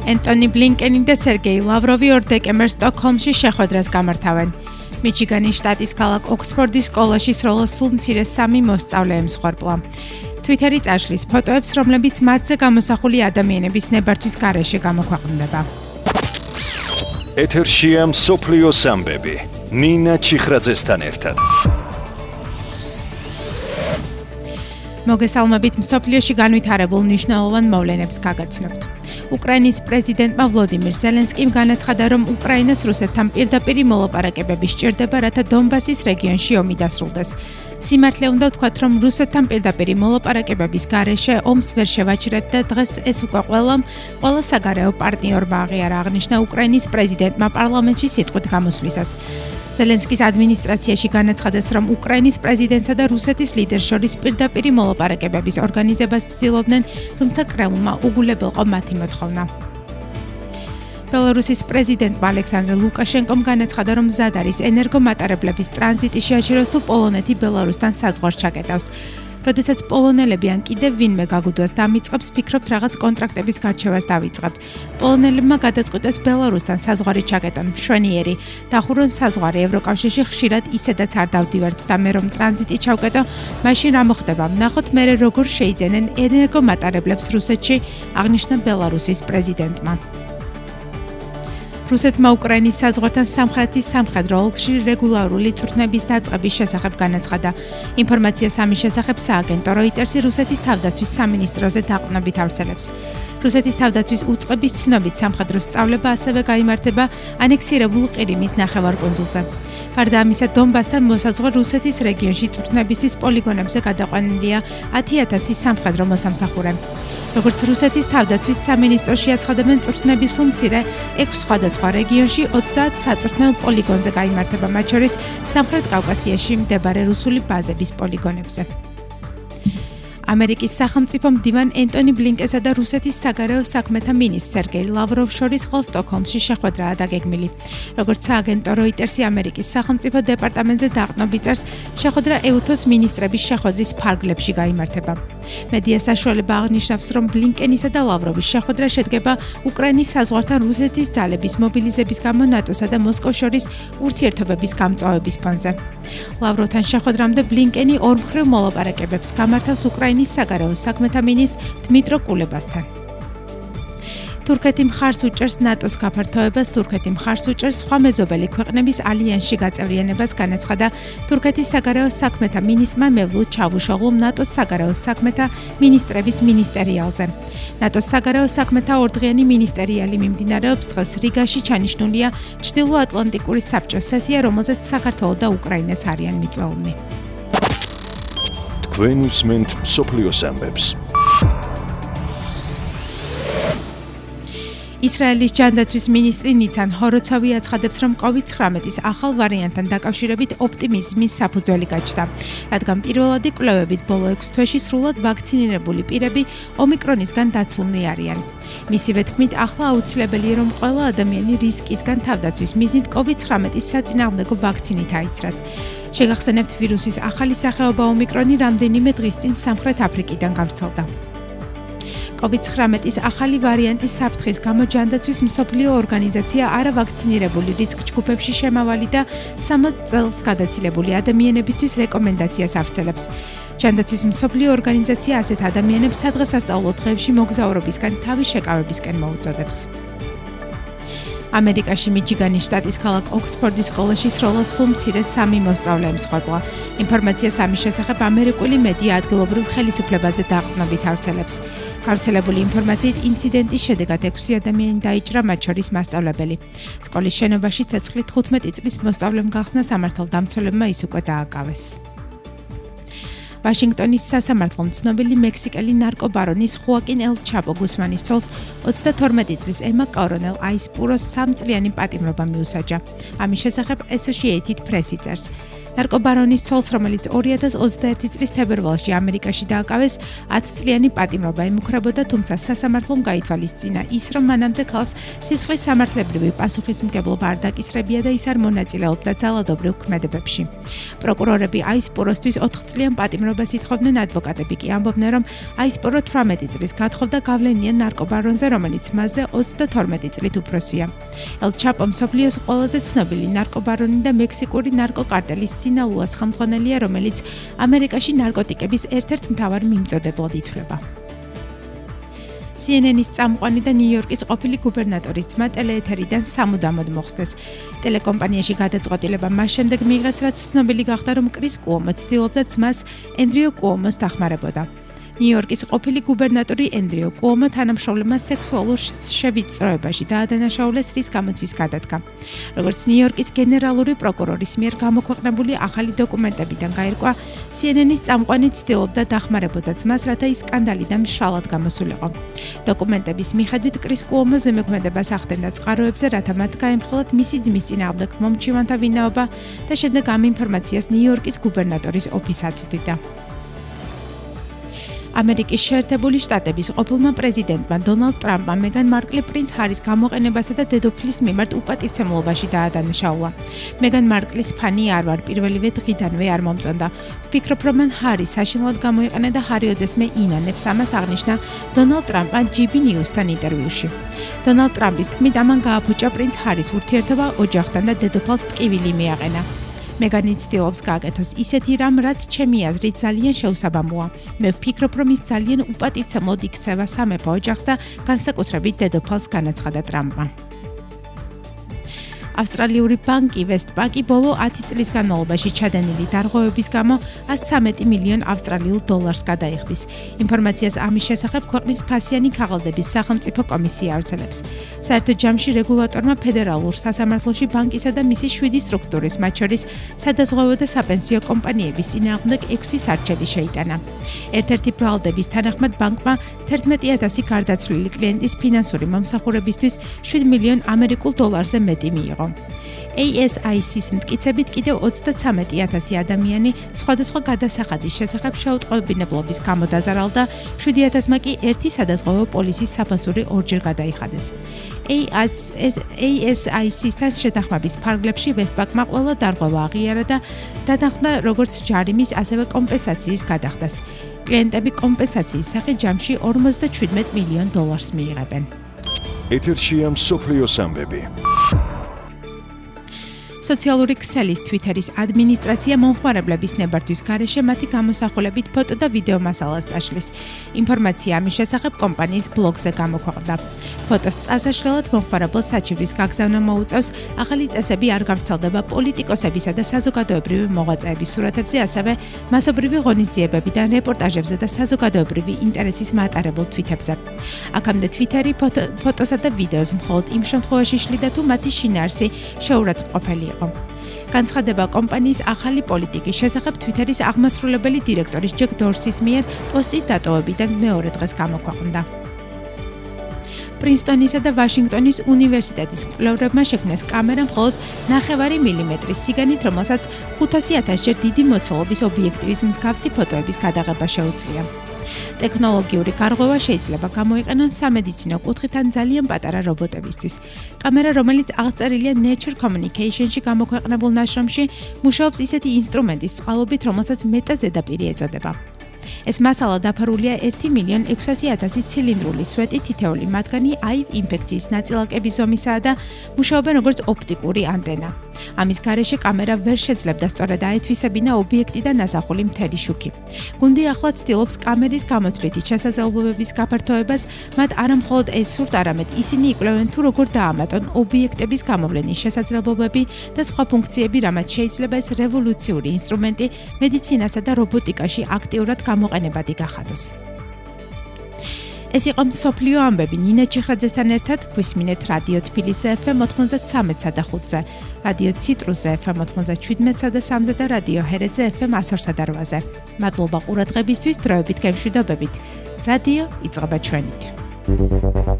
ენტონი ბლინკენი და სერგეი ლავროვი 2 დეკემბერს სტოკჰოლმში შეხვედრას გამართავენ. მიჩიგანის შტატის ქალაქ ოქსფორდის სკოლაში სროლას სულ მცირე 3 მოსწავლე ემსხვერპლა. Twitter-ი წაშლის ფოტოებს, რომლებიც მათზე გამოსახული ადამიანების ნებართვის გარეშე გამოქვეყნდება. ეთერშია მსოფლიო ამბები. ნინა ჩიხრაძესთან ერთად. მოგესალმებით მსოფლიოში განვითარებულ მნიშვნელოვან მოვლენებს გაგაცნობთ. უკრაინის პრეზიდენტმა ვლოდიმირ ზელენსკიმ განაცხადა, რომ უკრაინას რუსეთთან პირდაპირი მოლაპარაკებები სჭირდება, რათა დონბასის რეგიონში ომი დასრულდეს. სიმართლე უნდა ვთქვათ, რომ რუსეთთან პირდაპირი მოლაპარაკებების გარეშე ომს ვერ შევაჩერეთ და დღეს ეს უკვე ყველა საგარეო პარტნიორმა აღიარა, აღნიშნა უკრაინის პრეზიდენტმა პარლამენტში სიტყვით გამოსვლისას. ზელენსკის ადმინისტრაციაში განაცხადეს, რომ უკრაინის პრეზიდენტსა და რუსეთის ლიდერს შორის პირდაპირი მოლაპარაკებების ორგანიზებას ცდილობდნენ, თუმცა კრემლმა უგულებელყო მათი მოთხოვნა. ბელარუსის პრეზიდენტმა ალექსანდრე ლუკაშენკომ განაცხადა, რომ მზად არის ენერგომატარებლების ტრანზიტი შეაჩეროს თუ პოლონეთი ბელარუსთან საზღვარს ჩაკეტავს. როდესაც პოლონელები ან კიდევ ვინმე გაგუდვას დამიწყებს, ფიქრობთ რაღაც კონტრაქტების გარჩევას დავიწყებთ. პოლონელებმა გადაწყვიტეს ბელარუსთან საზღვარი ჩაკეტონ მშვენიერი. დახურონ საზღვარი ევროკავშირში ხშირად ისედაც არ დავდივართ და მე რომ ტრანზიტი ჩავკეტო, მაშინ რა მოხდება? ვნახოთ მერე როგორ შეიძენენ ენერგომატარებლებს რუსეთში, აღნიშნა ბელარუსის პრეზიდენტმა. რუსეთმა უკრაინის საზღვართან სამხრეთის სამხედრო ოლქში რეგულარული წვრთნების დაწყების შესახებ განაცხადა. ინფორმაციას ამის შესახებ სააგენტო როიტერსი რუსეთის თავდაცვის სამინისტროზე დაყრდნობით ავრცელებს. რუსეთის თავდაცვის უწყების ცნობით სამხედრო სწავლება ასევე გაიმართება ანექსირებულ ყირიმის ნახევარკუნძულზე. გარდა ამისა, დონბასთან მოსაზღვრე რუსეთის რეგიონში წვრთნებისთვის პოლიგონებზე გადაყვანილია 10,000 სამხედრო მოსამსახურე. როგორც რუსეთის თავდაცვის სამინისტროში აცხადებენ, წვრთნების სულ მცირე 6 სხვადასხვა რეგიონში 30 საწვრთნელ პოლიგონზე გაიმართება, მათ შორის სამხრეთ კავკასიაში მდებარე რუსული ბაზების პოლიგონებზე. ამერიკის სახელმწიფო მდივან ენტონი ბლინკენსა და რუსეთის საგარეო საქმეთა მინისტრ სერგეი ლავროვს შორის ხოლ სტოკჰოლმში შეხვედრაა დაგეგმილი. როგორც სააგენტო როიტერსი ამერიკის სახელმწიფო დეპარტამენტზე დაყრდნობით წერს, შეხვედრა EUTO-ს მინისტრების შეხვედრის ფარგლებში გაიმართება. მედია საშუალება აღნიშნავს, რომ ბლინკენისა და ლავროვის შეხვედრა შედგება უკრაინის საზღვართან რუსეთის ძალების მობილიზების გამო ნატოსა და მოსკოვს შორის ურთიერთობების გამწვავების ფონზე. ლავროვთან შეხვედრამდე ბლინკენი ორმხრივ მოლაპარაკებებს გამართავს უკრაინის საგარეო საქმეთა მინისტრ დმიტრო კულებასთან. თურქეთი მხარს უჭერს ნატოს გაფართოებას, თურქეთი მხარს უჭერს სხვა მეზობელი ქვეყნების ალიანსში გაწევრიანებას, განაცხადა თურქეთის საგარეო საქმეთა მინისტრმა მევლութ ჩავუშოღლუმ ნატოს საგარეო საქმეთა მინისტრების მინისტერიალზე. ნატოს საგარეო საქმეთა ორდღიანი მინისტერიალი მიმდინარეობს დღეს რიგაში, ჩანიშნულია ჩრდილოატლანტიკური საბჭოს სესია, რომელზეც საქართველო და უკრაინაც არიან მიწვეულნი. თქვენ უსმენთ მსოფლიო ამბებს. ისრაელის ჯანდაცვის მინისტრი ნიცან ჰოროცოვი აცხადებს, რომ COVID-19-ის ახალ ვარიანტთან დაკავშირებით ოპტიმიზმის საფუძველი გაჩნდა, რადგან პირველადი კვლევებით ბოლო 6 თვეში სრულად ვაქცინირებული პირები ომიკრონისგან დაცულნი არიან. მისივე თქმით, ახლა აუცილებელია, რომ ყველა ადამიანი რისკისგან თავდაცვის მიზნით COVID-19-ის საწინააღმდეგო ვაქცინით აიცრას. შეგახსენებთ, ვირუსის ახალი სახეობა ომიკრონი რამდენიმე დღის წინ სამხრეთ აფრიკიდან გავრცელდა. COVID-19-ის ახალი ვარიანტის საფრთხის გამო ჯანდაცვის მსოფლიო ორგანიზაცია არავაქცინირებული რისკ ჯგუფებში შემავალი და 60 წელს გადაცილებული ადამიანებისთვის რეკომენდაციას ავრცელებს. ჯანდაცვის მსოფლიო ორგანიზაცია ასეთ ადამიანებს სადღესასწაულო დღეებში მოგზაურობისგან თავის შეკავებისკენ მოუწოდებს. ამერიკაში მიჩიგანის შტატის ქალაქ ოქსფორდის სკოლაში სროლას სულ მცირე 3 მოსწავლე ემსხვერპლა. ინფორმაციას ამის შესახებ ამერიკული მედია ადგილობრივ ხელისუფლებაზე დაყრდნობით ავრცელებს. გავრცელებული ინფორმაციით ინციდენტის შედეგად 6 ადამიანი დაიჭრა, მათ შორის მასწავლებელი. სკოლის შენობაში ცეცხლით 15 წლის მოსწავლემ გახსნა სამართალდამცველებმა ის უკვე დააკავეს. ვაშინგტონის სასამართლომ ცნობილი მექსიკელი ნარკობარონის ხუაკინ ელ ჩაპო გუსმანის ცოლს 32 წლის ემა კორონელ აისპუროს 3 წლიანი პატიმრობა მიუსაჯა. ამის შესახებ Associated Press წერს. ნარკობარონის ცოლს, რომელიც 2021 წლის თებერვალში ამერიკაში დააკავეს, 10 წლიანი პატიმრობა ემუქრებოდა, თუმცა სასამართლომ გაითვალისწინა ის, რომ მანამდე ქალს სისხლის სამართლებრივი პასუხისმგებლობა არ დაკისრებია და ის არ მონაწილეობდა ძალადობრივ ქმედებებში. პროკურორები აისპუროსთვის 4 წლიან პატიმრობას ითხოვდნენ, ადვოკატები კი ამბობდნენ, რომ აისპურო 18 წლის გათხოვდა გავლენიან ნარკობარონზე, რომელიც მასზე 32 წლით უფროსია. ელ ჩაპო მსოფლიოს ყველაზე ცნობილი ნარკობარონი და მექსიკური ნარკოკარტელის სინაუას ხელმძღვანელია, რომელიც ამერიკაში ნარკოტიკების ერთ-ერთ მთავარ მიმწოდებლად ითვლება. CNN-ის წამყვანი და ნიუ-იორკის ყოფილი გუბერნატორის ძმა ტელეეთერიდან სამუდამოდ მოხსნეს. ტელეკომპანიაში გადაწყვეტილება მას შემდეგ მიიღეს, რაც ცნობილი გახდა, რომ კრის კუომო ცდილობდა ძმას ენდრიუ კუომოს დახმარებოდა. ნიუ-იორკის ყოფილი გუბერნატორი ენდრიუ კუომო თანამშრომლებმა სექსუალურ შევიწროებაში დაადანაშაულეს, რის გამოც ის გადადგა. როგორც ნიუ-იორკის გენერალური პროკურორის მიერ გამოქვეყნებული ახალი დოკუმენტებიდან გაირკვა, CNN-ის წამყვანი ცდილობდა დახმარებოდა ძმას, რათა ის სკანდალიდან მშრალად გამოსულიყო. დოკუმენტების მიხედვით, კრის კუომო ზემოქმედებას ახდენდა წყაროებზე, რათა მათ გაემხილათ მისი ძმის წინააღმდეგ მომჩივანთა ვინაობა და შემდეგ ამ ინფორმაციას ნიუ-იორკის გუბერნატორის ოფისს აწვდიდა. ამერიკის შეერთებული შტატების ყოფილმა პრეზიდენტმა დონალდ ტრამპმა მეგან მარკლი პრინც ჰარის გამოყენებასა და დედოფლის მიმართ უპატივცემლობაში დაადანაშაულა. მეგან მარკლის ფანი არ ვარ, პირველივე დღიდანვე არ მომწონდა. ვფიქრობ, რომ მან ჰარი საშინლად გამოიყენა და ჰარი ოდესმე ინანებს, ამას აღნიშნა დონალდ ტრამპმა GB News-თან ინტერვიუში. დონალდ ტრამპის თქმით, ამან გააფუჭა პრინც ჰარის ურთიერთობა ოჯახთან და დედოფალს ტკივილი მიაყენა. მეგანი ცდილობს გააკეთოს ისეთი რამ, რაც ჩემი აზრით ძალიან შეუსაბამოა. მე ვფიქრობ, რომ ის ძალიან უპატივცემლოდ იქცევა სამეფო ოჯახს და განსაკუთრებით დედოფალს, განაცხადა ტრამპმა. ავსტრალიური ბანკი ვესტპაკი ბოლო 10 წლის განმავლობაში ჩადენილი დარღვევების გამო 113 მილიონ ავსტრალიულ დოლარს გადაიხდის. ინფორმაციას ამის შესახებ ქვეყნის ფასიანი ქაღალდების სახელმწიფო კომისია ავრცელებს. საერთო ჯამში რეგულატორმა ფედერალურ სასამართლოში ბანკისა და მისი 7 სტრუქტურის, მათ შორის სადაზღვევო და საპენსიო კომპანიების წინააღმდეგ 6 სარჩელი შეიტანა. ერთ-ერთი ბრალდების თანახმად ბანკმა 11,000 გარდაცვლილი კლიენტის ფინანსური მომსახურებისთვის 7 მილიონ ამერიკულ დოლარზე მეტი მიიღო. ASIC-ის მტკიცებით კიდევ 33,000 ადამიანი სხვადასხვა გადასახადის შესახებ შეუტყობინებლობის გამო დაზარალდა, 7,000-მა კი ერთი სადაზღვევო პოლისის საფასური ორჯერ გადაიხადეს. ASIC-სთან შეთანხმების ფარგლებში ვესტპაკმა ყველა დარღვევა აღიარა და დათანხმდა როგორც ჯარიმის, ასევე კომპენსაციის გადახდას. კლიენტები კომპენსაციის სახით ჯამში 57 მილიონ დოლარს მიიღებენ. ეთერშია მსოფლიოს ამბები. სოციალური ქსელის Twitter-ის ადმინისტრაცია მომხმარებლების ნებართვის გარეშე მათი გამოსახულებით ფოტო და ვიდეო მასალას დაშლის. ინფორმაცია ამის შესახებ კომპანიის ბლოგზე გამოქვეყნდა. ფოტოს წასაშლელად მომხმარებელს საჩივრის გაგზავნა მოუწევს, ახალი წესები არ გავრცელდება პოლიტიკოსებისა და საზოგადოებრივი მოღვაწეების სურათებზე, ასევე მასობრივი ღონისძიებებიდან რეპორტაჟებზე და საზოგადოებრივი ინტერესის მატარებელ თვიტებზე. აქამდე Twitter-ი ფოტოსა და ვიდეოს მხოლოდ იმ შემთხვევაში შლიდა, თუ მათი შინაარსი შეურაცხმყოფელი იყო. განცხადება კომპანიის ახალი პოლიტიკის შესახებ Twitter-ის აღმასრულებელი დირექტორის ჯეკ დორსის მიერ პოსტის დატოვებიდან მეორე დღეს გამოქვეყნდა. პრინსტონისა და ვაშინგტონის უნივერსიტეტის მკვლევრებმა შექმნეს კამერა მხოლოდ 9 მილიმეტრის სიგანით, რომელსაც 500,000 ჯერ დიდი მოცულობის ობიექტივის მსგავსი ფოტოების გადაღება შეუძლია. ტექნოლოგიური გარღვევა შეიძლება გამოიყენონ სამედიცინო კუთხით ან ძალიან პატარა რობოტებისთვის. კამერა, რომელიც აღწერილია Nature Communication-ში გამოქვეყნებულ ნაშრომში, მუშაობს ისეთი ინსტრუმენტის წყალობით, რომელსაც მეტაზედაპირი ეწოდება. ეს მასალა დაფარულია 1,600,000 ცილინდრული სვეტი, თითეული მათგანი აივ ინფექციის ნაწილაკების ზომისაა და მუშაობენ როგორც ოპტიკური ანტენა. ამის გარეშე კამერა ვერ შეძლებდა სწორად აეთვისებინა ობიექტიდან ასახული მთელი შუქი. გუნდი ახლა ცდილობს კამერის გამოთვლითი შესაძლებლობების გაფართოებას, მათ არა მხოლოდ ეს სურთ, არამედ ისინი იკვლევენ თუ როგორ დაამატონ ობიექტების გამოვლენის შესაძლებლობები და სხვა ფუნქციები, რამაც შეიძლება ეს რევოლუციური ინსტრუმენტი მედიცინასა და რობოტიკაში აქტიურად გამოყენებადი გახადოს. ეს იყო მსოფლიო ამბები ნინა ჩიხრაძესთან ერთად. გვისმინეთ რადიო თბილისზე FM 93-ზე და 5-ზე, რადიო ციტრუსზე FM 97-ზე და 3-ზე და რადიო ჰერეთზე FM 102-ზე. მადლობა ყურადღებისთვის, დროებით გემშვიდობებით. რადიო იწყება ჩვენით.